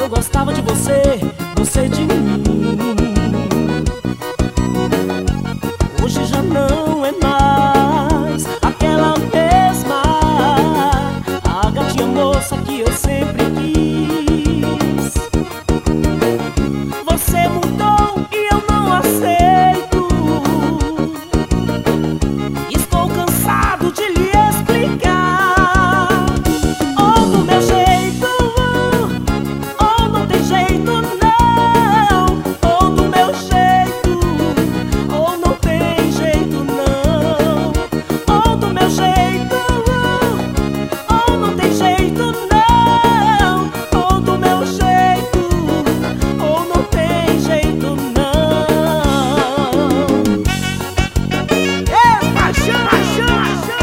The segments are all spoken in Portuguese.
Eu gostava de você, você de mim. Hoje já não é mais aquela mesma, a gatinha moça que eu sempre quis. Você mudou e eu não aceito. Estou cansado de lhe explicar. Ou do meu jeito, ou não tem jeito não. Ou do meu jeito, ou não tem jeito não. Ou do meu jeito, ou não tem jeito não. Ou do meu jeito, ou não tem jeito não. Ei, paixão, paixão,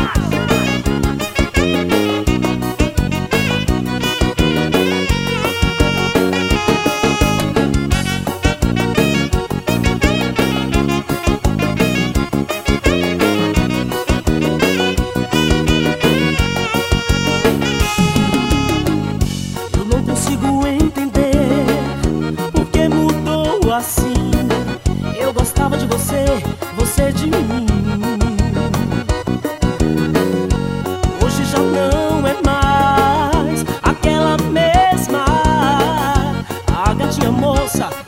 eu não consigo entender por que mudou assim. Eu gostava de você, você de mim. Hoje já não é mais aquela mesma, a gatinha moça